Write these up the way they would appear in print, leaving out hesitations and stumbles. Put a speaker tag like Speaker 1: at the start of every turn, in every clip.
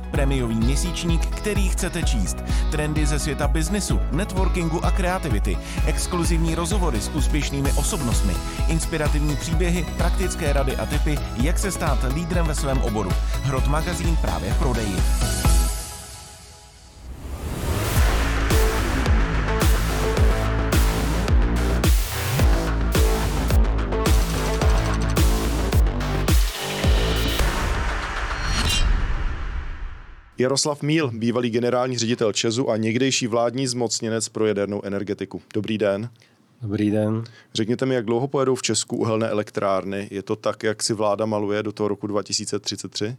Speaker 1: Prémiový měsíčník, který chcete číst. Trendy ze světa biznesu, networkingu a kreativity. Exkluzivní rozhovory s úspěšnými osobnostmi. Inspirativní příběhy, praktické rady a tipy, jak se stát lídrem ve svém oboru. Hrot magazín právě v prodeji.
Speaker 2: Jaroslav Míl, bývalý generální ředitel ČEZu a někdejší vládní zmocněnec pro jadernou energetiku. Dobrý den.
Speaker 3: Dobrý den.
Speaker 2: Řekněte mi, jak dlouho pojedou v Česku uhelné elektrárny? Je to tak, jak si vláda maluje do toho roku 2033?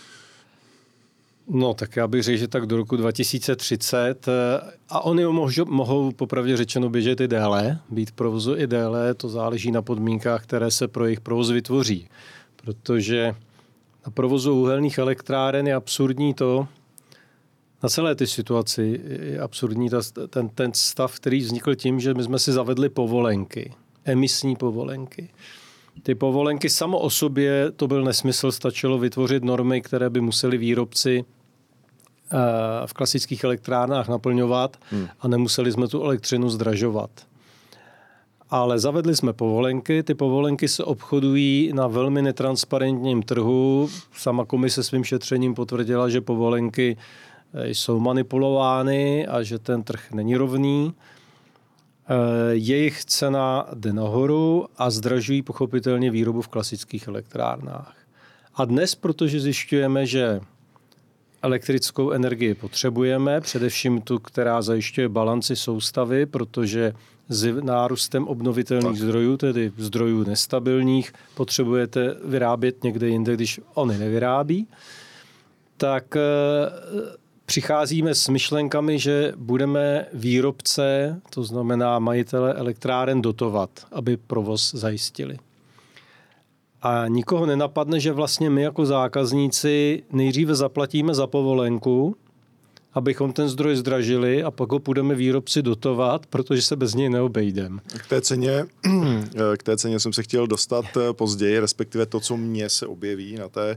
Speaker 3: No, tak já bych řekl, že tak do roku 2030 a oni mohou popravdě řečeno běžet i déle, být v provozu i déle, to záleží na podmínkách, které se pro jejich provoz vytvoří. Protože na provozu uhelných elektráren je absurdní to, na celé ty situaci je absurdní ten stav, který vznikl tím, že my jsme si zavedli povolenky, emisní povolenky. Ty povolenky samo o sobě, to byl nesmysl, stačilo vytvořit normy, které by museli výrobci v klasických elektrárnách naplňovat a nemuseli jsme tu elektřinu zdražovat. Ale zavedli jsme povolenky, ty povolenky se obchodují na velmi netransparentním trhu. Sama komise svým šetřením potvrdila, že povolenky jsou manipulovány a že ten trh není rovný. Jejich cena jde nahoru a zdražují pochopitelně výrobu v klasických elektrárnách. A dnes, protože zjišťujeme, že elektrickou energii potřebujeme, především tu, která zajišťuje balanci soustavy, protože s nárůstem obnovitelných zdrojů, tedy zdrojů nestabilních, potřebujete vyrábět někde jinde, když oni nevyrábí, tak přicházíme s myšlenkami, že budeme výrobce, to znamená majitele elektráren, dotovat, aby provoz zajistili. A nikoho nenapadne, že vlastně my jako zákazníci nejdříve zaplatíme za povolenku, abychom ten zdroj zdražili a pak ho půjdeme výrobci dotovat, protože se bez něj neobejdeme.
Speaker 2: K té ceně jsem se chtěl dostat později, respektive to, co mně se objeví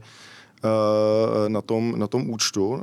Speaker 2: na tom účtu.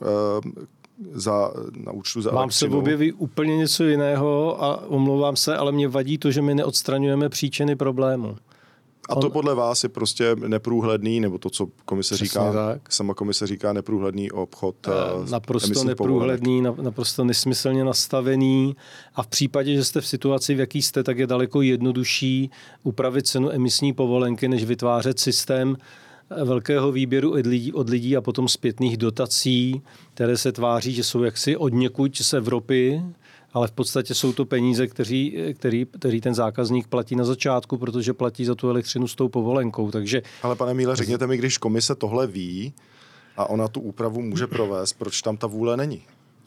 Speaker 2: Na účtu za
Speaker 3: Vám
Speaker 2: elektřinu.
Speaker 3: se objeví úplně něco jiného a omlouvám se, ale mě vadí to, že my neodstraňujeme příčiny problému.
Speaker 2: A to podle vás je prostě neprůhledný, nebo to, co komise říká,
Speaker 3: tak.
Speaker 2: Sama komise říká neprůhledný obchod.
Speaker 3: Naprosto neprůhledný, naprosto nesmyslně nastavený a v případě, že jste v situaci, v jaký jste, tak je daleko jednodušší upravit cenu emisní povolenky, než vytvářet systém velkého výběru od lidí a potom zpětných dotací, které se tváří, že jsou jaksi odněkud z Evropy, ale v podstatě jsou to peníze, který ten zákazník platí na začátku, protože platí za tu elektřinu s tou povolenkou. Takže...
Speaker 2: Ale pane Míle, řekněte mi, když komise tohle ví a ona tu úpravu může provést, proč tam ta vůle není?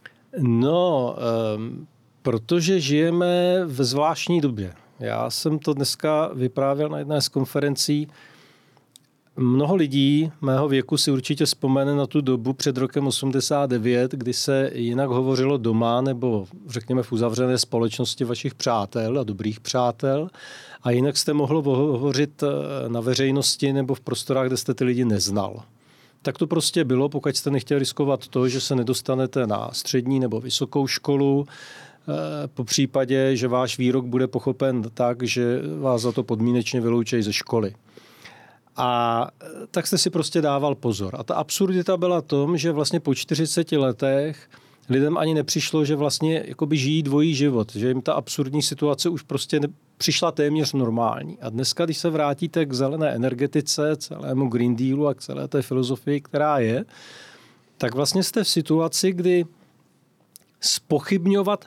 Speaker 3: No, protože žijeme ve zvláštní době. Já jsem to dneska vyprávěl na jedné z konferencí. Mnoho lidí mého věku si určitě vzpomene na tu dobu před rokem 89, kdy se jinak hovořilo doma nebo řekněme v uzavřené společnosti vašich přátel a dobrých přátel a jinak jste mohlo hovořit na veřejnosti nebo v prostorách, kde jste ty lidi neznal. Tak to prostě bylo, pokud jste nechtěli riskovat to, že se nedostanete na střední nebo vysokou školu, po případě, že váš výrok bude pochopen tak, že vás za to podmínečně vyloučí ze školy. A tak jste si prostě dával pozor. A ta absurdita byla tom, že vlastně po 40 letech lidem ani nepřišlo, že vlastně jakoby žijí dvojí život, že jim ta absurdní situace už prostě přišla téměř normální. A dneska, když se vrátíte k zelené energetice, celému Green Dealu a k celé té filozofii, která je, tak vlastně jste v situaci, kdy zpochybňovat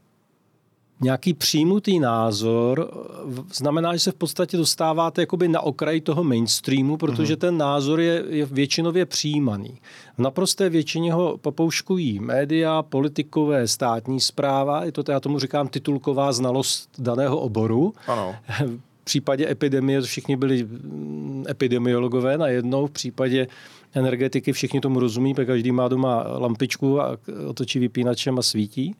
Speaker 3: nějaký přijmutý názor znamená, že se v podstatě dostáváte jakoby na okraj toho mainstreamu, protože ten názor je většinově přijímaný. V naprosté většině ho papouškují média, politikové, státní správa, já tomu říkám titulková znalost daného oboru.
Speaker 2: Ano.
Speaker 3: V případě epidemie všichni byli epidemiologové najednou, v případě energetiky všichni tomu rozumí, protože každý má doma lampičku a otočí vypínačem a svítí.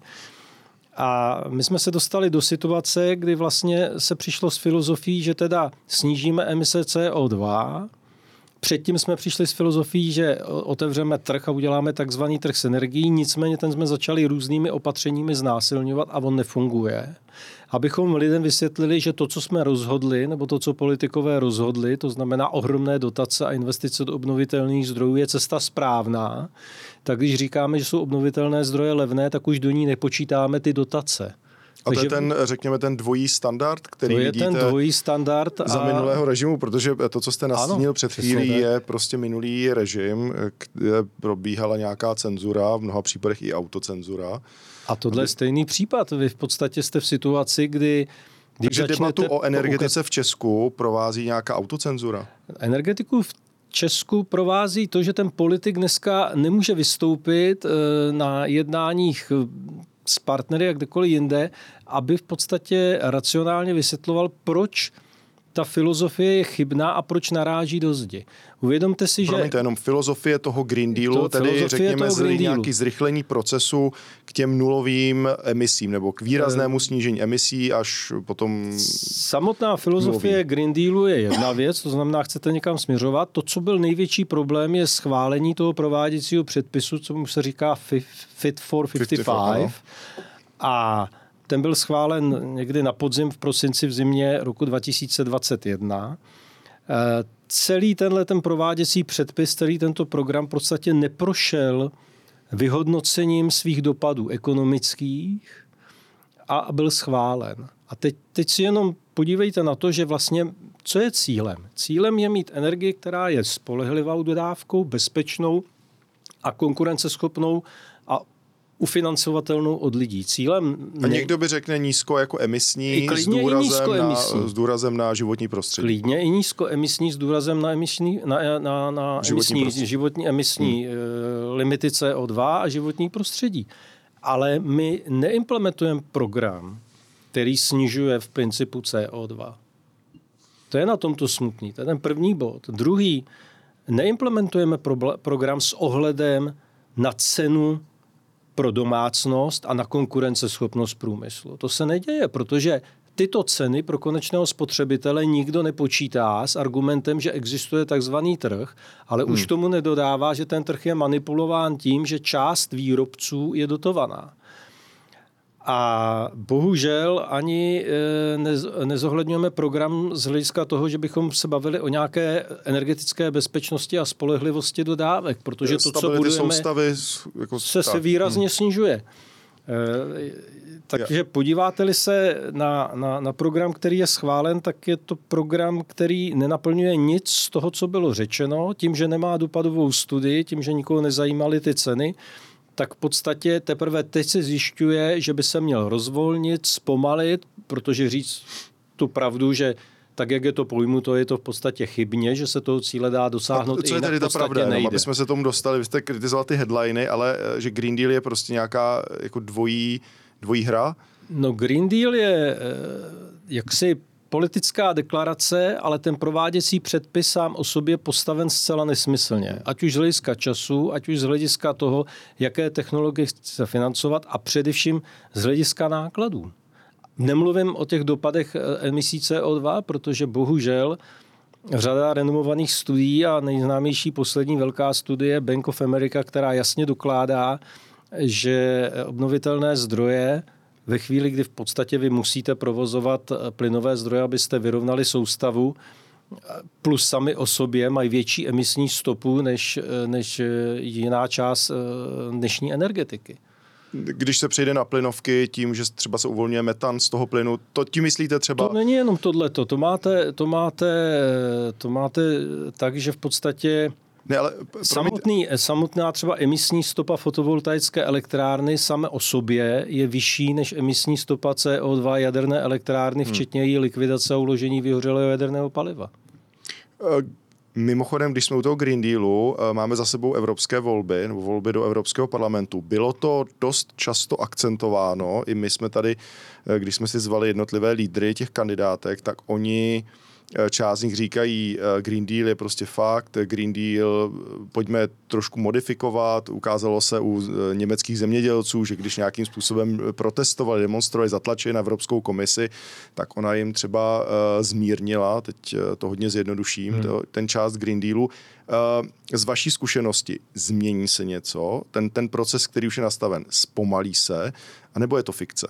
Speaker 3: A my jsme se dostali do situace, kdy vlastně se přišlo s filozofií, že teda snížíme emise CO2, Předtím jsme přišli s filozofií, že otevřeme trh a uděláme takzvaný trh s energií, nicméně ten jsme začali různými opatřeními znásilňovat a on nefunguje. Abychom lidem vysvětlili, že to, co jsme rozhodli, nebo to, co politikové rozhodli, to znamená ohromné dotace a investice do obnovitelných zdrojů, je cesta správná, tak když říkáme, že jsou obnovitelné zdroje levné, tak už do ní nepočítáme ty dotace.
Speaker 2: A to je ten, řekněme, ten dvojí standard, který
Speaker 3: to je
Speaker 2: vidíte
Speaker 3: ten dvojí standard
Speaker 2: za minulého režimu, protože to, co jste nastínil před chvílí, je prostě minulý režim, kde probíhala nějaká cenzura, v mnoha případech i autocenzura.
Speaker 3: A tohle je stejný případ. Vy v podstatě jste v situaci, kdy
Speaker 2: takže debatu o energetice v Česku provází nějaká autocenzura?
Speaker 3: Energetiku v Česku provází to, že ten politik dneska nemůže vystoupit na jednáních s partnery a kdekoliv jinde, aby v podstatě racionálně vysvětloval, proč ta filozofie je chybná a proč naráží do zdi. Uvědomte si, že...
Speaker 2: Promiňte, jenom filozofie toho Green Dealu, tedy řekněme nějaký zrychlení procesu k těm nulovým emisím, nebo k výraznému snížení emisí až potom...
Speaker 3: Samotná filozofie nulový. Green Dealu je jedna věc, to znamená, chcete někam směřovat. To, co byl největší problém, je schválení toho prováděcího předpisu, co mu se říká Fit for 55. A ten byl schválen někdy na podzim, v prosinci, v zimě roku 2021. Celý ten prováděcí předpis, celý tento program v podstatě neprošel vyhodnocením svých dopadů ekonomických a byl schválen. A teď si jenom podívejte na to, že vlastně, co je cílem? Cílem je mít energii, která je spolehlivou dodávkou, bezpečnou a konkurenceschopnou a ufinancovatelnou od lidí. Cílem...
Speaker 2: A někdo by řekne nízko jako emisní s důrazem na životní prostředí.
Speaker 3: Klidně i nízkoemisní s důrazem na životní emisní limity CO2 a životní prostředí. Ale my neimplementujeme program, který snižuje v principu CO2. To je na tomto smutný. To je ten první bod. Druhý, neimplementujeme program s ohledem na cenu pro domácnost a na konkurenceschopnost průmyslu. To se neděje, protože tyto ceny pro konečného spotřebitele nikdo nepočítá s argumentem, že existuje takzvaný trh, ale už tomu nedodává, že ten trh je manipulován tím, že část výrobců je dotovaná. A bohužel ani nezohledňujeme program z hlediska toho, že bychom se bavili o nějaké energetické bezpečnosti a spolehlivosti dodávek, protože to, co budujeme, se výrazně snižuje. Takže podíváte-li se na program, který je schválen, tak je to program, který nenaplňuje nic z toho, co bylo řečeno, tím, že nemá dopadovou studii, tím, že nikoho nezajímaly ty ceny, tak v podstatě teprve teď se zjišťuje, že by se měl rozvolnit, zpomalit, protože říct tu pravdu, že tak, jak je to pojmuto, je to v podstatě chybně, že se toho cíle dá dosáhnout.
Speaker 2: Co je tedy ta pravda? Nejde. Aby jsme se tomu dostali, vy jste kritizoval ty headliny, ale že Green Deal je prostě nějaká jako dvojí hra? No
Speaker 3: Green Deal je jaksi politická deklarace, ale ten prováděcí předpis sám o sobě postaven zcela nesmyslně. Ať už z hlediska času, ať už z hlediska toho, jaké technologie chce financovat a především z hlediska nákladů. Nemluvím o těch dopadech emisí CO2, protože bohužel řada renomovaných studií a nejznámější poslední velká studie Bank of America, která jasně dokládá, že obnovitelné zdroje ve chvíli, kdy v podstatě vy musíte provozovat plynové zdroje, abyste vyrovnali soustavu, plus sami o sobě mají větší emisní stopu než jiná část dnešní energetiky.
Speaker 2: Když se přejde na plynovky tím, že třeba se uvolňuje metan z toho plynu, to tím myslíte třeba?
Speaker 3: To není jenom tohleto. To máte tak, že v podstatě
Speaker 2: ne, ale
Speaker 3: samotná třeba emisní stopa fotovoltaické elektrárny same o sobě je vyšší než emisní stopa CO2 jaderné elektrárny, včetně její likvidace a uložení vyhořelého jaderného paliva.
Speaker 2: Mimochodem, když jsme u toho Green Dealu, máme za sebou evropské volby, nebo volby do Evropského parlamentu. Bylo to dost často akcentováno, i my jsme tady, když jsme si zvali jednotlivé lídry těch kandidátek, tak oni část z nich říkají, Green Deal je prostě fakt, Green Deal pojďme trošku modifikovat. Ukázalo se u německých zemědělců, že když nějakým způsobem protestovali, demonstrovali, zatlačili na Evropskou komisi, tak ona jim třeba zmírnila, teď to hodně zjednoduším, ten část Green Dealu. Z vaší zkušenosti změní se něco? Ten proces, který už je nastaven, zpomalí se, anebo je to fikce?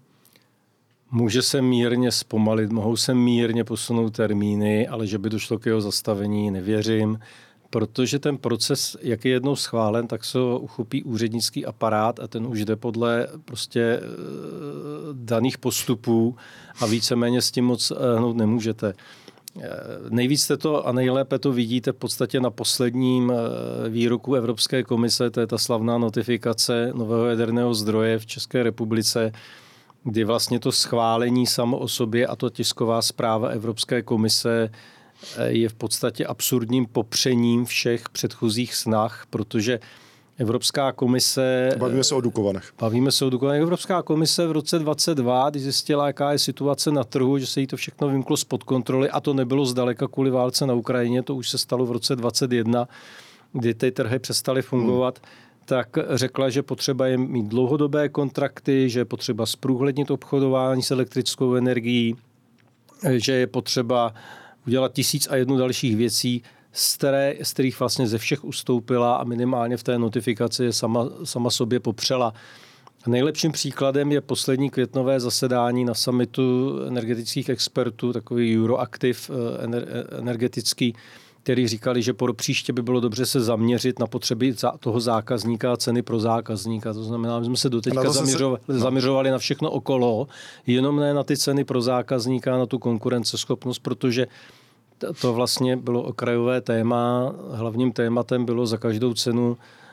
Speaker 3: Může se mírně zpomalit, mohou se mírně posunout termíny, ale že by došlo k jeho zastavení, nevěřím, protože ten proces, jak je jednou schválen, tak se ho uchopí úřednický aparát a ten už jde podle prostě daných postupů a víceméně s tím moc hnout nemůžete. Nejvíc jste to a nejlépe to vidíte v podstatě na posledním výroku Evropské komise, to je ta slavná notifikace nového jaderného zdroje v České republice, kdy vlastně to schválení samo o sobě a to tisková zpráva Evropské komise je v podstatě absurdním popřením všech předchozích snah, protože Evropská komise...
Speaker 2: Bavíme se o Dukovanech.
Speaker 3: Evropská komise v roce 2022, když zjistila, jaká je situace na trhu, že se jí to všechno vymklo spod kontroly a to nebylo zdaleka kvůli válce na Ukrajině, to už se stalo v roce 2021, kdy ty trhy přestaly fungovat, tak řekla, že potřeba je mít dlouhodobé kontrakty, že je potřeba zprůhlednit obchodování s elektrickou energií, že je potřeba udělat 1001 dalších věcí, z kterých vlastně ze všech ustoupila a minimálně v té notifikaci je sama sobě popřela. Nejlepším příkladem je poslední květnové zasedání na summitu energetických expertů, takový Euroactive energetický, který říkali, že pro příště by bylo dobře se zaměřit na potřeby toho zákazníka a ceny pro zákazníka. To znamená, že jsme se doteďka zaměřovali na všechno okolo, jenom ne na ty ceny pro zákazníka, na tu konkurenceschopnost, protože to vlastně bylo okrajové téma. Hlavním tématem bylo za každou cenu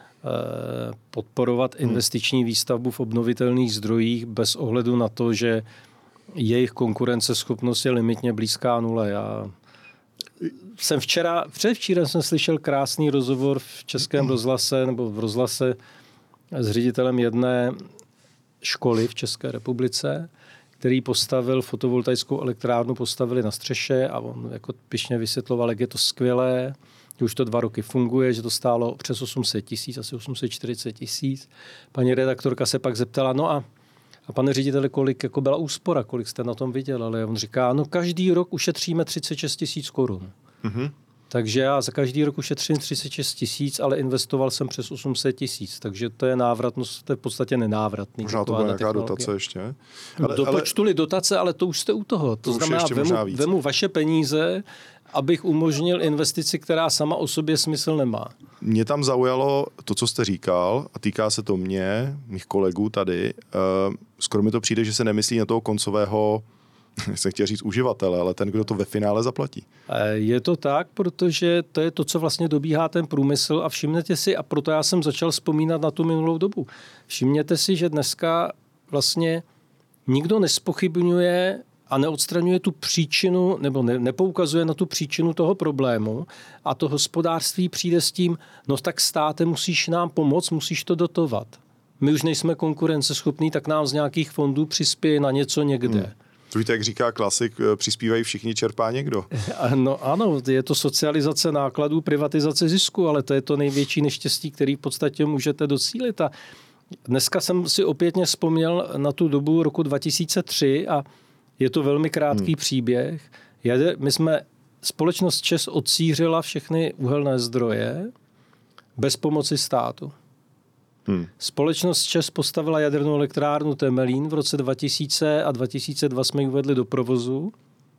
Speaker 3: podporovat investiční výstavbu v obnovitelných zdrojích bez ohledu na to, že jejich konkurenceschopnost je limitně blízká nule. Já jsem předevčírem jsem slyšel krásný rozhovor v Českém rozhlase nebo v rozhlase s ředitelem jedné školy v České republice, který postavil fotovoltaickou elektrárnu, postavili na střeše a on jako pyšně vysvětloval, jak je to skvělé, že už to 2 roky funguje, že to stálo přes 800 000, asi 840 000. Paní redaktorka se pak zeptala, no a pane řediteli, kolik jako byla úspora, kolik jste na tom vydělali? A on říká, no každý rok ušetříme 36 000 korun. Mm-hmm. Takže já za každý rok ušetřím 36 000, ale investoval jsem přes 800 000. Takže to je návratnost, to je v podstatě nenávratný.
Speaker 2: Možná to bude nějaká dotace ještě.
Speaker 3: Dopočtu-li dotace, ale to už jste u toho. To znamená, vemu vaše peníze, abych umožnil investici, která sama o sobě smysl nemá.
Speaker 2: Mě tam zaujalo to, co jste říkal, a týká se to mě, mých kolegů tady. Skoro mi to přijde, že se nemyslí na toho koncového, jsem chtěl říct uživatele, ale ten, kdo to ve finále zaplatí.
Speaker 3: Je to tak, protože to je to, co vlastně dobíhá ten průmysl a všimněte si, a proto já jsem začal vzpomínat na tu minulou dobu. Všimněte si, že dneska vlastně nikdo nespochybňuje a neodstraňuje tu příčinu, nebo nepoukazuje na tu příčinu toho problému a to hospodářství přijde s tím, no tak státe musíš nám pomoct, musíš to dotovat. My už nejsme konkurenceschopní, tak nám z nějakých fondů přispěje na něco někde.
Speaker 2: To víte, jak říká klasik, přispívají všichni, čerpá někdo.
Speaker 3: No ano, je to socializace nákladů, privatizace zisku, ale to je to největší neštěstí, který v podstatě můžete docílit. A dneska jsem si opětně vzpomněl na tu dobu roku 2003 a je to velmi krátký příběh. Společnost ČEZ odsířila všechny uhelné zdroje bez pomoci státu. Společnost ČEZ postavila jadernou elektrárnu Temelín v roce 2000 a 2002 jsme ji uvedli do provozu.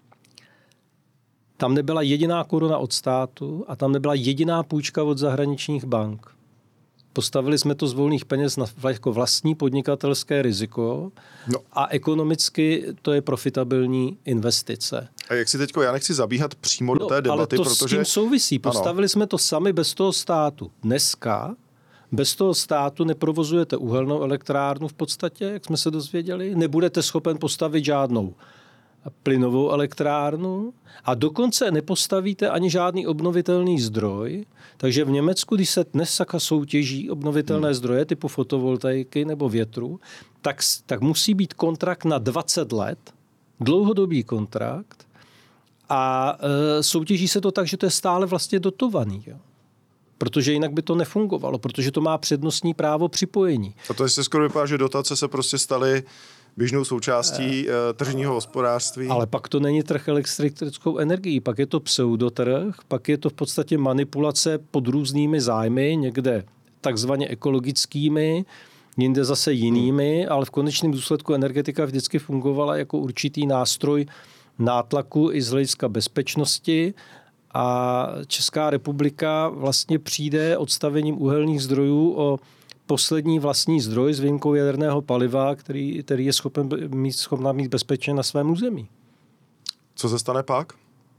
Speaker 3: Tam nebyla jediná koruna od státu a tam nebyla jediná půjčka od zahraničních bank. Postavili jsme to z volných peněz jako vlastní podnikatelské riziko a ekonomicky to je profitabilní investice.
Speaker 2: A jak si teďko, já nechci zabíhat přímo do té debaty,
Speaker 3: ale to protože... s tím souvisí. Postavili jsme to sami bez toho státu. Dneska bez toho státu neprovozujete uhelnou elektrárnu v podstatě, jak jsme se dozvěděli. Nebudete schopen postavit žádnou plynovou elektrárnu a dokonce nepostavíte ani žádný obnovitelný zdroj. Takže v Německu, když se dnes soutěží obnovitelné zdroje typu fotovoltaiky nebo větru, tak musí být kontrakt na 20 let, dlouhodobý kontrakt A soutěží se to tak, že to je stále vlastně dotovaný. Jo. Protože jinak by to nefungovalo, protože to má přednostní právo připojení.
Speaker 2: A to se skoro vypadá, že dotace se prostě staly běžnou součástí tržního hospodářství.
Speaker 3: Ale pak to není trh elektrickou energií, pak je to pseudotrh, pak je to v podstatě manipulace pod různými zájmy, někde takzvaně ekologickými, jinde zase jinými, ale v konečném důsledku energetika vždycky fungovala jako určitý nástroj nátlaku i z hlediska bezpečnosti a Česká republika vlastně přijde odstavením uhelných zdrojů o poslední vlastní zdroj s výjimkou jaderného paliva, který je schopná mít bezpečně na svém území.
Speaker 2: Co se stane pak?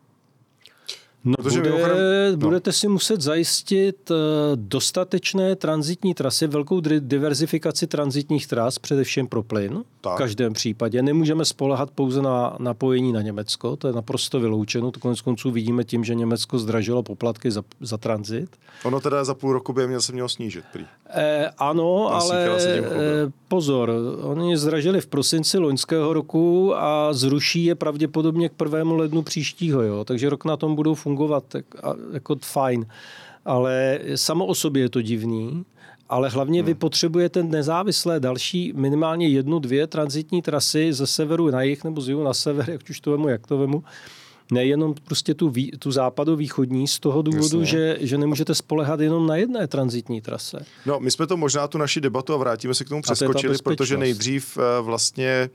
Speaker 3: No, budete si muset zajistit dostatečné tranzitní trasy, velkou diverzifikaci tranzitních tras, především pro plyn. Tak. V každém případě. Nemůžeme spoléhat pouze na napojení na Německo, to je naprosto vyloučeno. To konec konců vidíme tím, že Německo zdražilo poplatky za tranzit.
Speaker 2: Ono teda za půl roku by se mělo snížit. Prý.
Speaker 3: Ano, ale pozor, oni zdražili v prosinci loňského roku a zruší je pravděpodobně k 1. lednu příštího, jo? Takže rok na tom budou fungovat jako fajn. Ale samo o sobě je to divný, ale hlavně vy potřebujete nezávislé další minimálně 1-2 tranzitní trasy ze severu na jih nebo z jihu na sever, jak to vemu, nejenom prostě tu západovýchodní z toho důvodu, že nemůžete spolehat jenom na jedné tranzitní trase.
Speaker 2: No, my jsme to možná tu naši debatu a vrátíme se k tomu přeskočili, protože nejdřív vlastně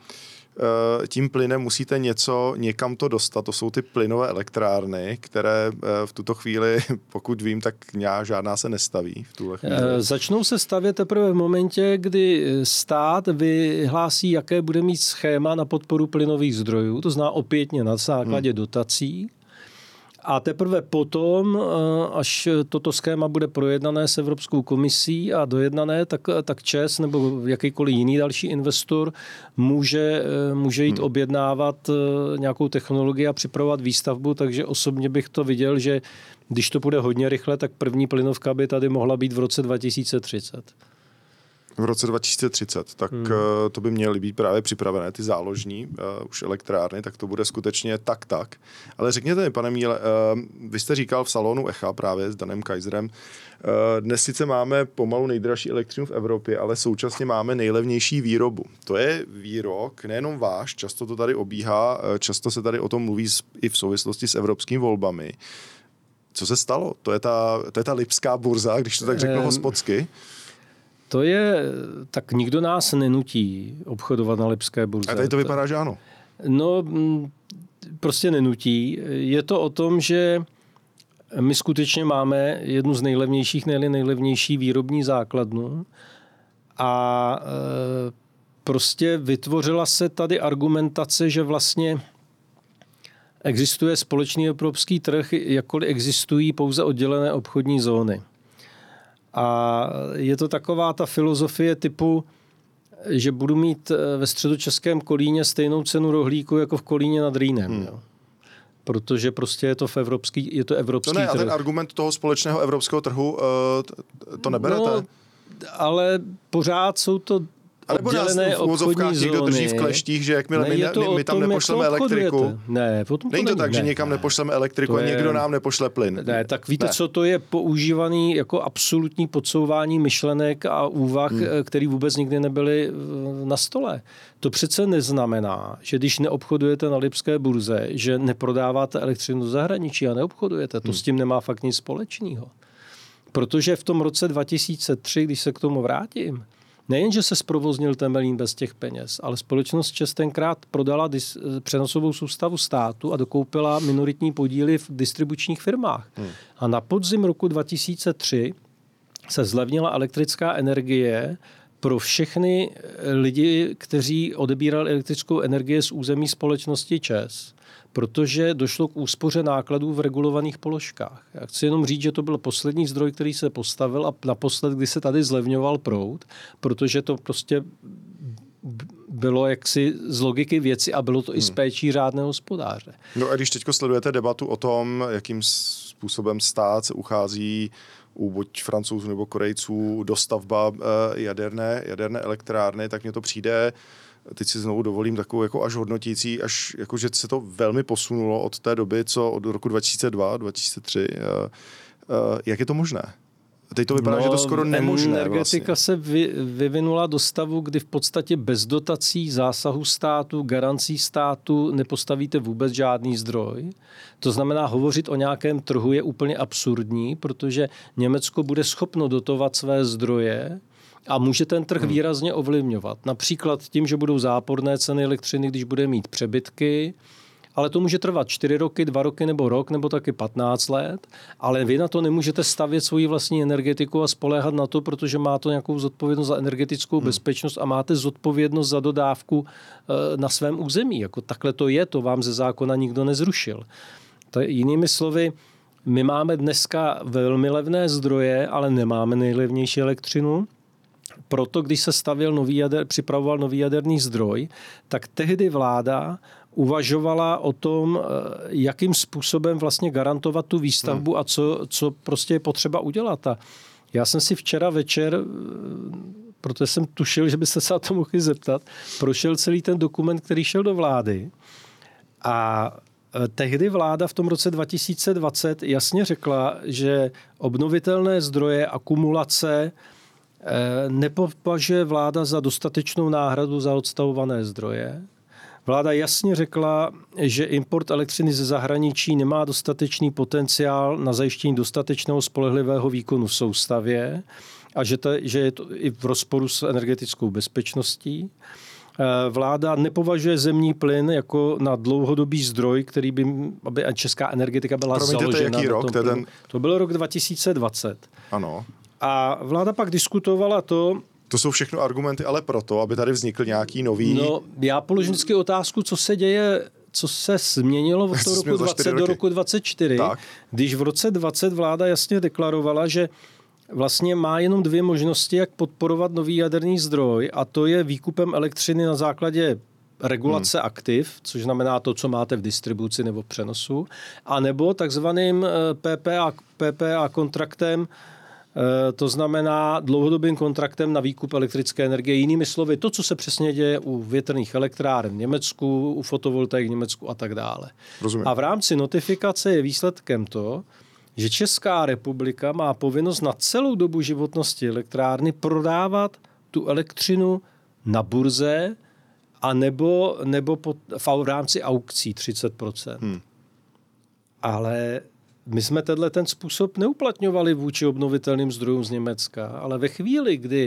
Speaker 2: tím plynem musíte někam to dostat. To jsou ty plynové elektrárny, které v tuto chvíli, pokud vím, tak žádná se nestaví v tuhle chvíli.
Speaker 3: Začnou se stavět teprve v momentě, kdy stát vyhlásí, jaké bude mít schéma na podporu plynových zdrojů, to znamená opětně na základě dotací. A teprve potom, až toto schéma bude projednané s Evropskou komisí a dojednané, tak ČEZ nebo jakýkoliv jiný další investor může jít objednávat nějakou technologii a připravovat výstavbu, takže osobně bych to viděl, že když to půjde hodně rychle, tak první plynovka by tady mohla být v roce 2030.
Speaker 2: V roce 2030, tak to by měly být právě připravené ty záložní už elektrárny, tak to bude skutečně tak. Ale řekněte mi, pane Míle, vy jste říkal v salonu Echa právě s Danem Kaiserem, dnes sice máme pomalu nejdražší elektřinu v Evropě, ale současně máme nejlevnější výrobu. To je výrok, nejenom váš, často to tady obíhá, často se tady o tom mluví i v souvislosti s evropskými volbami. Co se stalo? To je ta lipská burza, když to tak řeknu hospodsky.
Speaker 3: Tak nikdo nás nenutí obchodovat na lipské burze.
Speaker 2: A tady to vypadá, že ano.
Speaker 3: No, prostě nenutí. Je to o tom, že my skutečně máme jednu z nejlevnějších, nejlevnější výrobní základnu a prostě vytvořila se tady argumentace, že vlastně existuje společný evropský trh, jakkoliv existují pouze oddělené obchodní zóny. A je to taková ta filozofie typu, že budu mít ve středočeském Kolíně stejnou cenu rohlíku jako v Kolíně nad Rýnem. Jo. Protože prostě je to evropský trh.
Speaker 2: A ten argument toho společného evropského trhu, to neberete? No,
Speaker 3: ale pořád jsou to oddělené obchodní
Speaker 2: někdo drží v kleštích, že jakmile my tam nepošleme elektriku.
Speaker 3: Ne, potom
Speaker 2: není to tak, že někam nepošleme elektriku a někdo nám nepošle plyn.
Speaker 3: Ne, tak víte, co to je používaný jako absolutní podsouvání myšlenek a úvah, které vůbec nikdy nebyly na stole. To přece neznamená, že když neobchodujete na lipské burze, že neprodáváte elektřinu do zahraničí a neobchodujete. To s tím nemá fakt nic společného. Protože v tom roce 2003, když se k tomu vrátím, nejenže se zprovoznil Temelín bez těch peněz, ale společnost ČEZ tenkrát prodala přenosovou soustavu státu a dokoupila minoritní podíly v distribučních firmách. A na podzim roku 2003 se zlevnila elektrická energie pro všechny lidi, kteří odebírali elektrickou energii z území společnosti ČEZ, protože došlo k úspoře nákladů v regulovaných položkách. Já chci jenom říct, že to byl poslední zdroj, který se postavil a naposled, kdy se tady zlevňoval proud, protože to prostě bylo jaksi z logiky věci a bylo to i z péčí řádného hospodáře.
Speaker 2: No a když teďko sledujete debatu o tom, jakým způsobem stát se uchází u buď Francouzů nebo Korejců dostavba jaderné elektrárny, tak mně to přijde teď si znovu dovolím takovou jako až hodnotící, až jako, že se to velmi posunulo od té doby, co od roku 2002, 2003. Jak je to možné? Teď to vypadá, že to skoro nemožné.
Speaker 3: Energetika
Speaker 2: vlastně
Speaker 3: se vyvinula do stavu, kdy v podstatě bez dotací, zásahu státu, garancí státu nepostavíte vůbec žádný zdroj. To znamená, hovořit o nějakém trhu je úplně absurdní, protože Německo bude schopno dotovat své zdroje a může ten trh výrazně ovlivňovat. Například tím, že budou záporné ceny elektřiny, když bude mít přebytky, ale to může trvat 4 roky, 2 roky nebo rok, nebo taky 15 let, ale vy na to nemůžete stavět svoji vlastní energetiku a spoléhat na to, protože máte nějakou zodpovědnost za energetickou bezpečnost a máte zodpovědnost za dodávku na svém území. Jako takhle to je, to vám ze zákona nikdo nezrušil. Jinými slovy, my máme dneska velmi levné zdroje, ale nemáme nejlevnější elektřinu. Proto, když se připravoval nový jaderný zdroj, tak tehdy vláda uvažovala o tom, jakým způsobem vlastně garantovat tu výstavbu a co prostě je potřeba udělat. A já jsem si včera večer, protože jsem tušil, že byste se na to mohli zeptat, prošel celý ten dokument, který šel do vlády. A tehdy vláda v tom roce 2020 jasně řekla, že obnovitelné zdroje, akumulace nepovažuje vláda za dostatečnou náhradu za odstavované zdroje. Vláda jasně řekla, že import elektřiny ze zahraničí nemá dostatečný potenciál na zajištění dostatečného spolehlivého výkonu v soustavě a že je to i v rozporu s energetickou bezpečností. Vláda nepovažuje zemní plyn jako na dlouhodobý zdroj, který by, aby česká energetika byla založena.
Speaker 2: Jaký rok?
Speaker 3: To byl rok 2020.
Speaker 2: Ano.
Speaker 3: A vláda pak diskutovala to
Speaker 2: jsou všechno argumenty, ale proto, aby tady vznikl nějaký nový...
Speaker 3: No, já položím vždycky otázku, co se děje, co se změnilo od toho roku 20 do roku 24, když v roce 20 vláda jasně deklarovala, že vlastně má jenom 2 možnosti, jak podporovat nový jaderný zdroj, a to je výkupem elektřiny na základě regulace aktiv, což znamená to, co máte v distribuci nebo v přenosu, anebo takzvaným PPA kontraktem, to znamená dlouhodobým kontraktem na výkup elektrické energie. Jinými slovy, to, co se přesně děje u větrných elektráren v Německu, u fotovoltaik v Německu a tak dále.
Speaker 2: Rozumím.
Speaker 3: A v rámci notifikace je výsledkem to, že Česká republika má povinnost na celou dobu životnosti elektrárny prodávat tu elektřinu na burze a nebo v rámci aukcí 30%. Ale my jsme ten způsob neuplatňovali vůči obnovitelným zdrojům z Německa, ale ve chvíli, kdy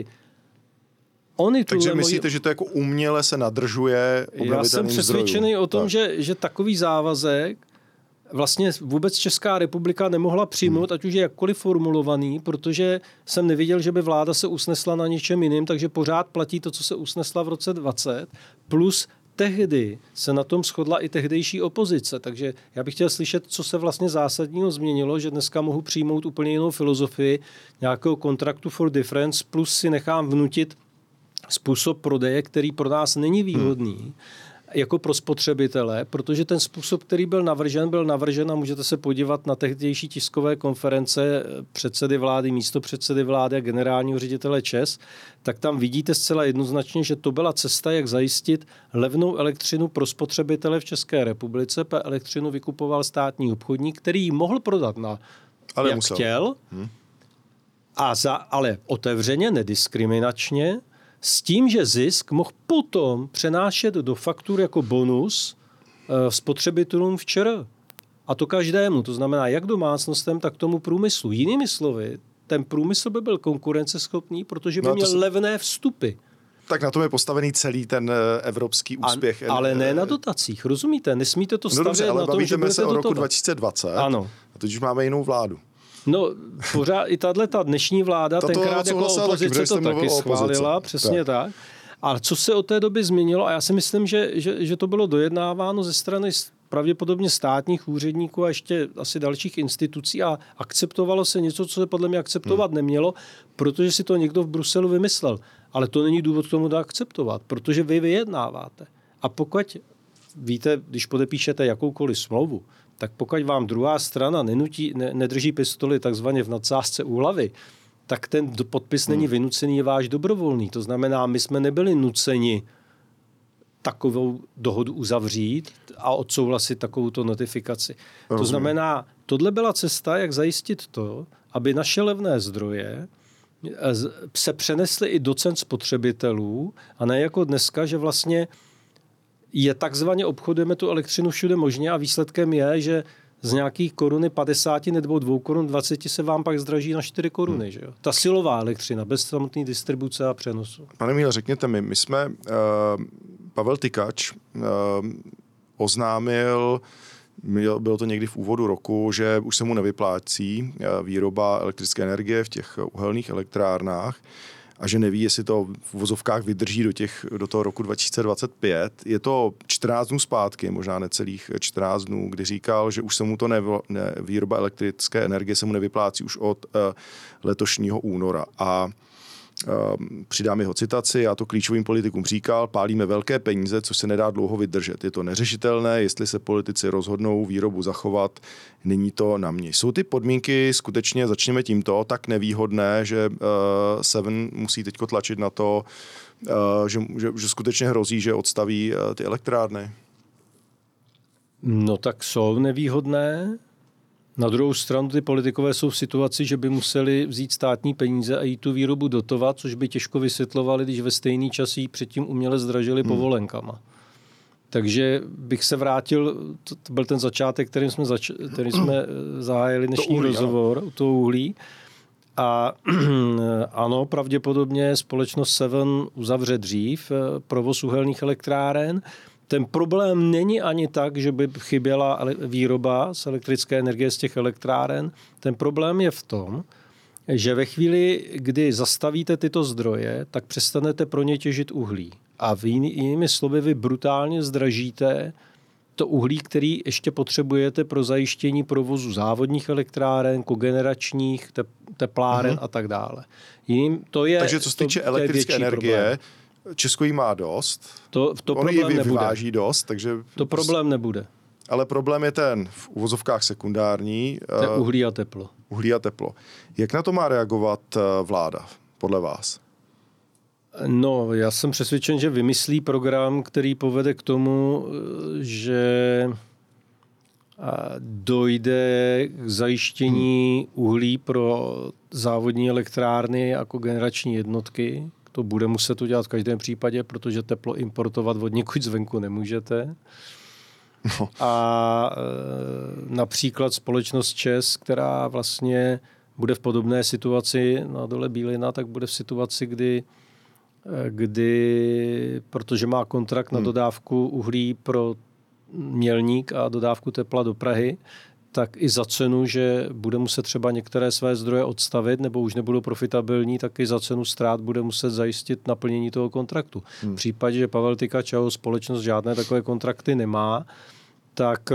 Speaker 3: oni
Speaker 2: Takže myslíte, že to jako uměle se nadržuje obnovitelným zdrojům? Já jsem
Speaker 3: přesvědčený o tom, že takový závazek vlastně vůbec Česká republika nemohla přijmout, ať už je jakkoliv formulovaný, protože jsem neviděl, že by vláda se usnesla na něčem jiným, takže pořád platí to, co se usnesla v roce 20, plus tehdy se na tom shodla i tehdejší opozice. Takže já bych chtěl slyšet, co se vlastně zásadního změnilo, že dneska mohu přijmout úplně jinou filozofii nějakého kontraktu for difference, plus si nechám vnutit způsob prodeje, který pro nás není výhodný, jako pro spotřebitele, protože ten způsob, který byl navržen a můžete se podívat na tehdejší tiskové konference předsedy vlády, místopředsedy vlády a generálního ředitele ČEZ, tak tam vidíte zcela jednoznačně, že to byla cesta, jak zajistit levnou elektřinu pro spotřebitele v České republice. Elektřinu vykupoval státní obchodník, který ji mohl prodat jak chtěl, ale otevřeně, nediskriminačně, s tím, že zisk mohl potom přenášet do faktur jako bonus spotřebitelům včera. A to každému. To znamená jak domácnostem, tak tomu průmyslu. Jinými slovy, ten průmysl by byl konkurenceschopný, protože by měl levné vstupy.
Speaker 2: Tak na tom je postavený celý ten evropský úspěch.
Speaker 3: Ale ne na dotacích, rozumíte? Nesmíte to stavět
Speaker 2: dobře, ale
Speaker 3: na tom, že budete
Speaker 2: se o roku
Speaker 3: dotovat.
Speaker 2: 2020.
Speaker 3: Ano.
Speaker 2: A teď už máme jinou vládu.
Speaker 3: No, pořád i ta dnešní vláda, tenkrát jako opozice to taky schválila, přesně tak. A co se od té doby změnilo? A já si myslím, že to bylo dojednáváno ze strany pravděpodobně státních úředníků a ještě asi dalších institucí a akceptovalo se něco, co se podle mě akceptovat nemělo, protože si to někdo v Bruselu vymyslel. Ale to není důvod k tomu to akceptovat, protože vy vyjednáváte. A pokud víte, když podepíšete jakoukoliv smlouvu, tak pokud vám druhá strana nedrží pistoli takzvaně v nadsázce u hlavy, tak ten podpis není vynucený, je váš dobrovolný. To znamená, my jsme nebyli nuceni takovou dohodu uzavřít a odsouhlasit takovouto notifikaci.
Speaker 2: Rozumím.
Speaker 3: To znamená, tohle byla cesta, jak zajistit to, aby naše levné zdroje se přenesly i do cen spotřebitelů a ne jako dneska, že vlastně je takzvaně obchodujeme tu elektřinu všude možně a výsledkem je, že z nějakých koruny 50 nebo 2 korun 20 se vám pak zdraží na 4 koruny. Že jo? Ta silová elektřina bez samotné distribuce a přenosu.
Speaker 2: Pane Míle, řekněte mi, my jsme, Pavel Tykač oznámil, bylo to někdy v úvodu roku, že už se mu nevyplácí výroba elektrické energie v těch uhelných elektrárnách a že neví, jestli to v uvozovkách vydrží do toho roku 2025. Je to 14 dnů zpátky, možná necelých 14 dnů, kdy říkal, že už se mu to výroba elektrické energie se mu nevyplácí už od letošního února. A přidám jeho citaci, já to klíčovým politikům říkal, pálíme velké peníze, což se nedá dlouho vydržet. Je to neřešitelné, jestli se politici rozhodnou výrobu zachovat, není to na mě. Jsou ty podmínky skutečně, začněme tímto, tak nevýhodné, že Seven musí teď tlačit na to, že skutečně hrozí, že odstaví ty elektrárny?
Speaker 3: No tak jsou nevýhodné. Na druhou stranu ty politikové jsou v situaci, že by museli vzít státní peníze a jít tu výrobu dotovat, což by těžko vysvětlovali, když ve stejný čas jí předtím uměle zdražili povolenkama. Takže bych se vrátil, to byl ten začátek, kterým jsme zahájili dnešní rozhovor, u toho uhlí. A ano, pravděpodobně společnost Seven uzavře dřív provoz uhelných elektráren. Ten problém není ani tak, že by chyběla výroba z elektrické energie z těch elektráren. Ten problém je v tom, že ve chvíli, kdy zastavíte tyto zdroje, tak přestanete pro ně těžit uhlí. A jinými slovy vy brutálně zdražíte to uhlí, který ještě potřebujete pro zajištění provozu závodních elektráren, kogeneračních, tepláren a tak dále.
Speaker 2: Takže co se týče elektrické energie, problém. Česko jí má dost.
Speaker 3: To problém nebude.
Speaker 2: Vyváží dost, takže...
Speaker 3: To problém nebude.
Speaker 2: Ale problém je ten v uvozovkách sekundární.
Speaker 3: To je uhlí a teplo.
Speaker 2: Uhlí a teplo. Jak na to má reagovat vláda, podle vás?
Speaker 3: No, já jsem přesvědčen, že vymyslí program, který povede k tomu, že dojde k zajištění uhlí pro závodní elektrárny jako generační jednotky. To bude muset udělat v každém případě, protože teplo importovat od někud zvenku nemůžete. No. A například společnost ČEZ, která vlastně bude v podobné situaci na dole Bílina, tak bude v situaci, kdy protože má kontrakt na dodávku uhlí pro Mělník a dodávku tepla do Prahy, tak i za cenu, že bude muset třeba některé své zdroje odstavit nebo už nebudou profitabilní, tak i za cenu ztrát bude muset zajistit naplnění toho kontraktu. V případě, že Pavel Tykač a společnost žádné takové kontrakty nemá, tak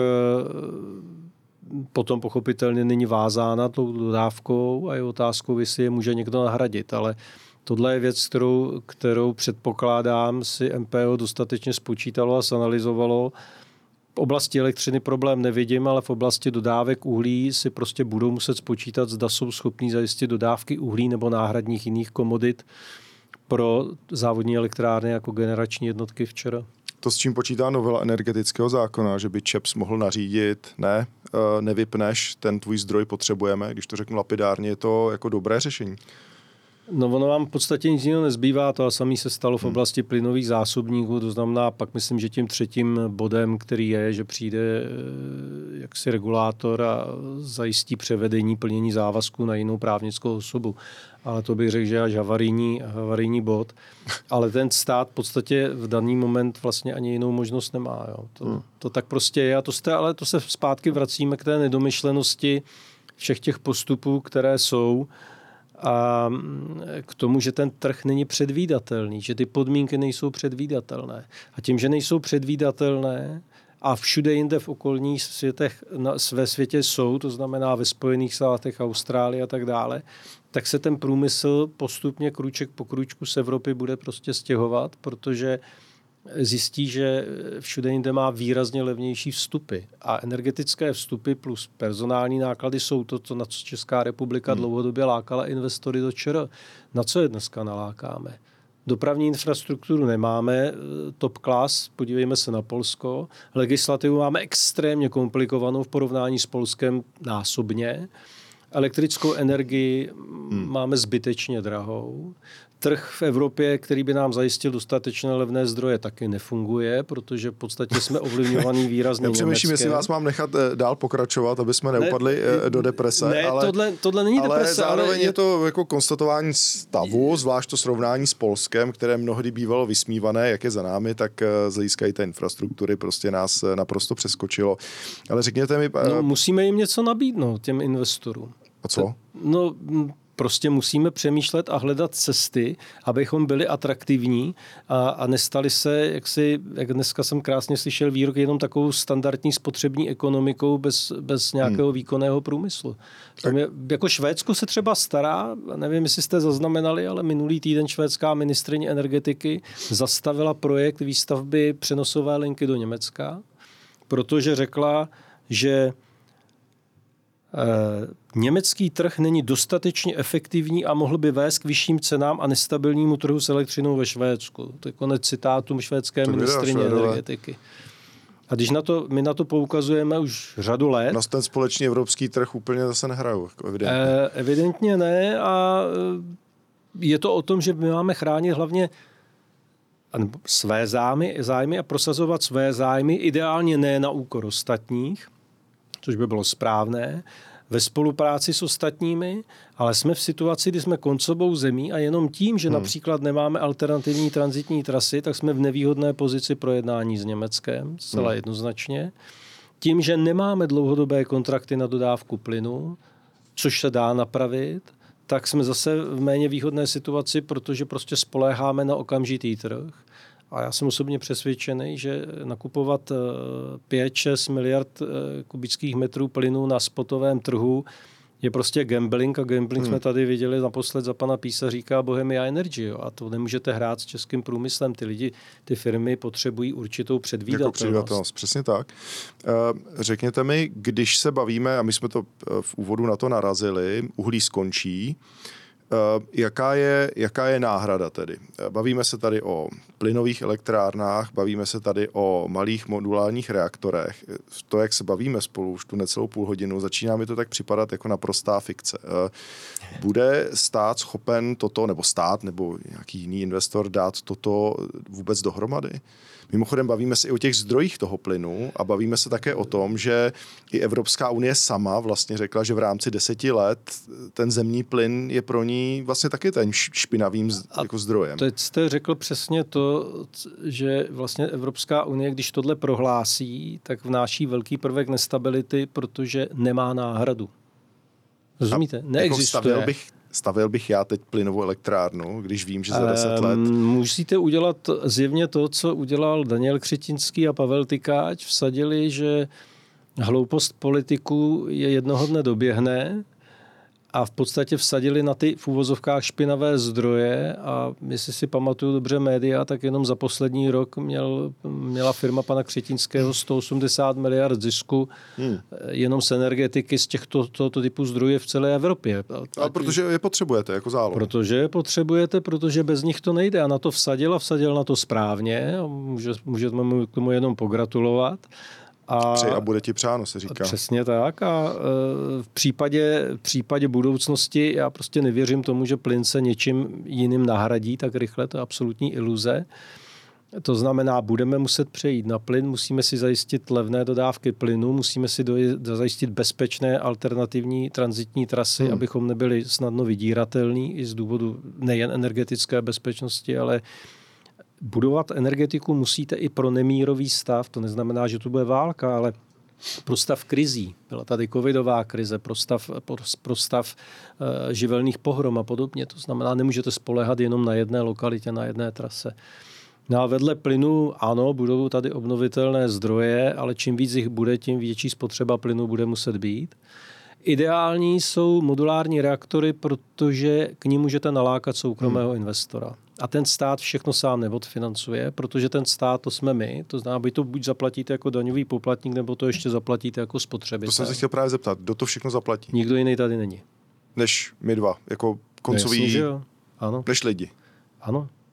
Speaker 3: potom pochopitelně není vázána tou dodávkou a je otázkou, jestli je může někdo nahradit. Ale tohle je věc, kterou předpokládám si MPO dostatečně spočítalo a zanalyzovalo. V oblasti elektřiny problém nevidím, ale v oblasti dodávek uhlí si prostě budou muset spočítat, zda jsou schopní zajistit dodávky uhlí nebo náhradních jiných komodit pro závodní elektrárny jako generační jednotky včera.
Speaker 2: To, s čím počítá novela energetického zákona, že by ČEPS mohl nařídit, nevypneš, ten tvůj zdroj potřebujeme, když to řeknu lapidárně, je to jako dobré řešení?
Speaker 3: No ono vám v podstatě nic jiného nezbývá, to a samý se stalo v oblasti plynových zásobníků, to znamená pak myslím, že tím třetím bodem, který je, že přijde jaksi regulátor a zajistí převedení plnění závazků na jinou právnickou osobu. Ale to bych řekl, že až havarijní bod. Ale ten stát v podstatě v daný moment vlastně ani jinou možnost nemá. Jo. To tak prostě je. Ale to se zpátky vracíme k té nedomyšlenosti všech těch postupů, které jsou, a k tomu, že ten trh není předvídatelný, že ty podmínky nejsou předvídatelné. A tím, že nejsou předvídatelné a všude jinde v okolních světech, ve světě jsou, to znamená ve Spojených státech, Austrálii a tak dále, tak se ten průmysl postupně krůček po krůčku z Evropy bude prostě stěhovat, protože zjistí, že všude jinde má výrazně levnější vstupy. A energetické vstupy plus personální náklady jsou to, na co Česká republika dlouhodobě lákala investory do ČR. Na co je dneska nalákáme? Dopravní infrastrukturu nemáme top class, podívejme se na Polsko. Legislativu máme extrémně komplikovanou v porovnání s Polskem násobně. Elektrickou energii máme zbytečně drahou. Trh v Evropě, který by nám zajistil dostatečné levné zdroje, taky nefunguje, protože v podstatě jsme ovlivňovaní výrazně Německem.
Speaker 2: Já přemýšlím, jestli vás mám nechat dál pokračovat, aby jsme neupadli do deprese.
Speaker 3: Ne, ale tohle není deprese.
Speaker 2: Ale zároveň je to jako konstatování stavu, zvlášť to srovnání s Polskem, které mnohdy bývalo vysmívané, jak je za námi, tak z hlediska i té infrastruktury prostě nás naprosto přeskočilo. Ale řekněte mi...
Speaker 3: No, musíme jim něco nabídnout, těm investorům.
Speaker 2: A co?
Speaker 3: No... Prostě musíme přemýšlet a hledat cesty, abychom byli atraktivní a nestali se, jak dneska jsem krásně slyšel výrok, jenom takovou standardní spotřební ekonomikou bez nějakého výkonného průmyslu. Jako Švédsko se třeba stará, nevím, jestli jste zaznamenali, ale minulý týden švédská ministryně energetiky zastavila projekt výstavby přenosové linky do Německa, protože řekla, že německý trh není dostatečně efektivní a mohl by vést k vyšším cenám a nestabilnímu trhu s elektřinou ve Švédsku. To je konec citátu švédské ministryně energetiky. A když my na to poukazujeme už řadu let...
Speaker 2: Na ten společný evropský trh úplně zase nehrajou, evidentně.
Speaker 3: Evidentně ne a je to o tom, že my máme chránit hlavně své zájmy a prosazovat své zájmy, ideálně ne na úkor ostatních, což by bylo správné, ve spolupráci s ostatními, ale jsme v situaci, kdy jsme koncovou zemí a jenom tím, že například nemáme alternativní tranzitní trasy, tak jsme v nevýhodné pozici pro jednání s Německem, zcela jednoznačně. Tím, že nemáme dlouhodobé kontrakty na dodávku plynu, což se dá napravit, tak jsme zase v méně výhodné situaci, protože prostě spoléháme na okamžitý trh. A já jsem osobně přesvědčený, že nakupovat 5-6 miliard kubických metrů plynu na spotovém trhu je prostě gambling a gambling jsme tady viděli naposled za pana Písaříka Bohemia Energy. Jo. A to nemůžete hrát s českým průmyslem. Ty firmy potřebují určitou předvídatelnost.
Speaker 2: Jako předvídatelnost, přesně tak. Řekněte mi, když se bavíme, a my jsme to v úvodu na to narazili, uhlí skončí, jaká je náhrada tedy? Bavíme se tady o plynových elektrárnách, bavíme se tady o malých modulárních reaktorech. To, jak se bavíme spolu už tu necelou půl hodinu, začíná mi to tak připadat jako naprostá fikce. Bude stát schopen toto, nebo stát, nebo nějaký jiný investor dát toto vůbec dohromady? Mimochodem bavíme se i o těch zdrojích toho plynu a bavíme se také o tom, že i Evropská unie sama vlastně řekla, že v rámci 10 let ten zemní plyn je pro ní vlastně taky ten špinavým jako zdrojem.
Speaker 3: Teď jste řekl přesně to, že vlastně Evropská unie, když tohle prohlásí, tak vnáší velký prvek nestability, protože nemá náhradu. Rozumíte? Neexistuje.
Speaker 2: Jako Stavěl bych já teď plynovou elektrárnu, když vím, že za 10 let...
Speaker 3: Musíte udělat zjevně to, co udělal Daniel Křetínský a Pavel Tykáč. Vsadili, že hloupost politiků je jednoho dne doběhne a v podstatě vsadili na ty v úvozovkách špinavé zdroje a jestli si pamatuju dobře média, tak jenom za poslední rok měla firma pana Křetínského 180 miliard zisku jenom z energetiky z tohoto typu zdrojů v celé Evropě.
Speaker 2: Ale protože je potřebujete jako zálohu.
Speaker 3: Protože je potřebujete, protože bez nich to nejde a na to vsadil na to správně. Můžeme mu k tomu jenom pogratulovat.
Speaker 2: A bude ti přáno, se říká.
Speaker 3: Přesně tak a v případě budoucnosti já prostě nevěřím tomu, že plyn se něčím jiným nahradí tak rychle, to je absolutní iluze. To znamená, budeme muset přejít na plyn, musíme si zajistit levné dodávky plynu, musíme si zajistit bezpečné alternativní tranzitní trasy, abychom nebyli snadno vydíratelní i z důvodu nejen energetické bezpečnosti, ale budovat energetiku musíte i pro nemírový stav, to neznamená, že tu bude válka, ale pro stav krizí. Byla tady covidová krize, pro stav živelných pohrom a podobně. To znamená, nemůžete spoléhat jenom na jedné lokalitě, na jedné trase. No a vedle plynu, ano, budou tady obnovitelné zdroje, ale čím víc jich bude, tím větší spotřeba plynu bude muset být. Ideální jsou modulární reaktory, protože k nim můžete nalákat soukromého investora. A ten stát všechno sám neodfinancuje, protože ten stát, to jsme my, to znamená, že to buď zaplatíte jako daňový poplatník, nebo to ještě zaplatíte jako spotřebitel.
Speaker 2: To jsem se chtěl právě zeptat, kdo to všechno zaplatí?
Speaker 3: Nikdo jiný tady není.
Speaker 2: Než my dva, jako koncoví,
Speaker 3: jasně, že jo. Ano.
Speaker 2: Než lidi.
Speaker 3: Ano.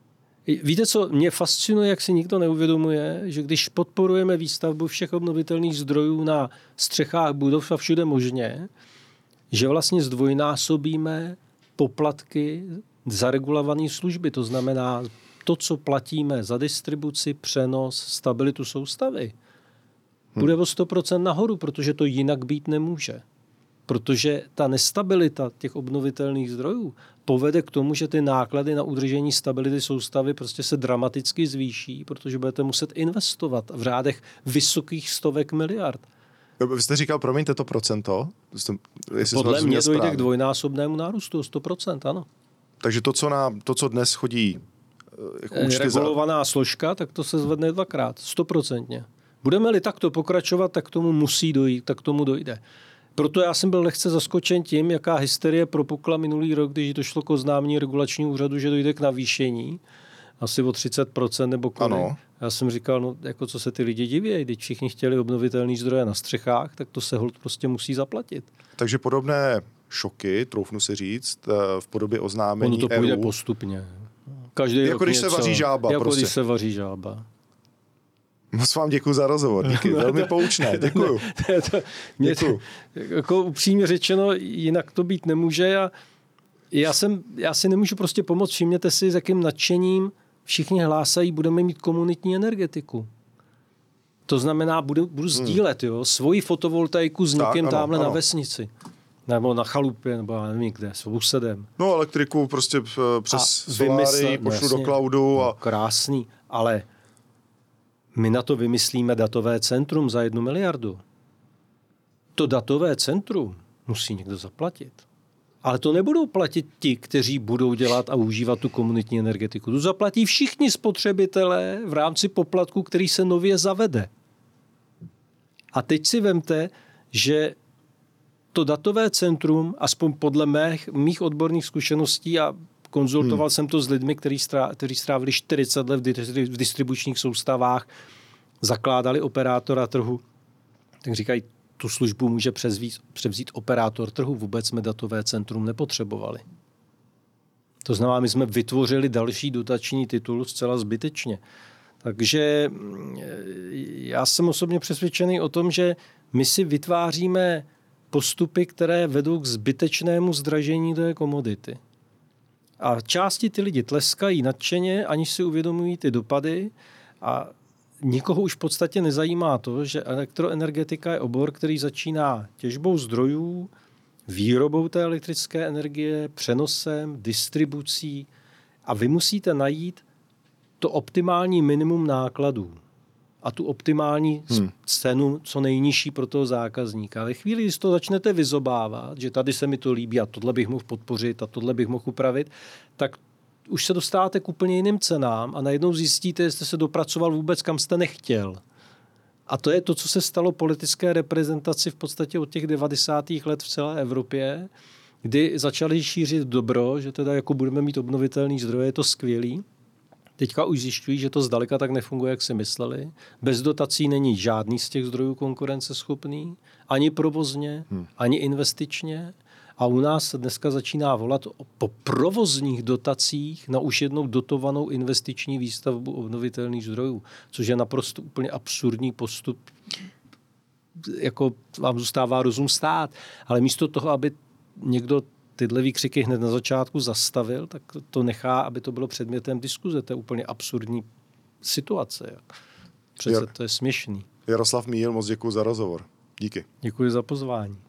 Speaker 3: Víte co, mě fascinuje, jak si nikdo neuvědomuje, že když podporujeme výstavbu všech obnovitelných zdrojů na střechách budov a všude možně, že vlastně zdvojnásobíme poplatky za regulované služby. To znamená to, co platíme za distribuci, přenos, stabilitu soustavy. Bude o 100% nahoru, protože to jinak být nemůže. Protože ta nestabilita těch obnovitelných zdrojů povede k tomu, že ty náklady na udržení stability soustavy prostě se dramaticky zvýší, protože budete muset investovat v řádech vysokých stovek miliard.
Speaker 2: Vy jste říkal, promiňte to procento?
Speaker 3: Podle mě dojde k dvojnásobnému nárůstu o 100%, ano.
Speaker 2: Takže to, co dnes chodí jako účty
Speaker 3: regulovaná složka, tak to se zvedne dvakrát, 100%. Budeme-li takto pokračovat, tak tomu musí dojít, tak tomu dojde. Proto já jsem byl lehce zaskočen tím, jaká hysterie propukla minulý rok, když došlo k oznámení regulačního úřadu, že dojde k navýšení asi o 30% nebo kolik. Já jsem říkal, no jako co se ty lidi diví, když všichni chtěli obnovitelné zdroje na střechách, tak to se holt prostě musí zaplatit.
Speaker 2: Takže podobné šoky, troufnu si říct, v podobě oznámení
Speaker 3: ono to půjde postupně. Každý
Speaker 2: jako když se vaří žába.
Speaker 3: Jako
Speaker 2: prostě.
Speaker 3: když se vaří žába.
Speaker 2: Moc vám děkuji za rozhovor, díky, velmi poučné, děkuju.
Speaker 3: Děkuju. Jako upřímně řečeno, jinak to být nemůže a já si nemůžu prostě pomoct. Všimněte si, s jakým nadšením všichni hlásají, budeme mít komunitní energetiku. To znamená, budu sdílet svoji fotovoltaiku s někým tamhle na vesnici. Nebo na chalupě, nebo já nevím kde, s sousedem.
Speaker 2: No elektriku prostě přes soláry pošlu do cloudu. A...
Speaker 3: Krásný, ale my na to vymyslíme datové centrum za 1 miliardu. To datové centrum musí někdo zaplatit. Ale to nebudou platit ti, kteří budou dělat a užívat tu komunitní energetiku. To zaplatí všichni spotřebitelé v rámci poplatku, který se nově zavede. A teď si vemte, že to datové centrum, aspoň podle mých odborných zkušeností, a konzultoval jsem to s lidmi, kteří strávili 40 let v distribučních soustavách, zakládali operátora trhu, tak říkají, tu službu může převzít operátor trhu, vůbec jsme datové centrum nepotřebovali. To znamená, my jsme vytvořili další dotační titul zcela zbytečně. Takže já jsem osobně přesvědčený o tom, že my si vytváříme postupy, které vedou k zbytečnému zdražení té komodity. A části ty lidi tleskají nadšeně, aniž si uvědomují ty dopady a nikoho už v podstatě nezajímá to, že elektroenergetika je obor, který začíná těžbou zdrojů, výrobou té elektrické energie, přenosem, distribucí a vy musíte najít to optimální minimum nákladů a tu optimální cenu co nejnižší pro toho zákazníka. Ve chvíli, kdy to začnete vyzobávat, že tady se mi to líbí a tohle bych mohl podpořit a tohle bych mohl upravit, tak už se dostáváte k úplně jiným cenám a najednou zjistíte, jestli se dopracoval vůbec, kam jste nechtěl. A to je to, co se stalo politické reprezentaci v podstatě od těch 90. let v celé Evropě, kdy začali šířit dobro, že teda jako budeme mít obnovitelný zdroje, je to skvělý. Teďka už zjišťují, že to zdaleka tak nefunguje, jak si mysleli. Bez dotací není žádný z těch zdrojů konkurenceschopný, ani provozně, ani investičně. A u nás se dneska začíná volat po provozních dotacích na už jednou dotovanou investiční výstavbu obnovitelných zdrojů, což je naprosto úplně absurdní postup. Jako vám zůstává rozum stát. Ale místo toho, aby někdo tyhle výkřiky hned na začátku zastavil, tak to nechá, aby to bylo předmětem diskuze. To je úplně absurdní situace. Přece to je směšný.
Speaker 2: Jaroslav Míl, moc děkuji za rozhovor. Díky.
Speaker 3: Děkuji za pozvání.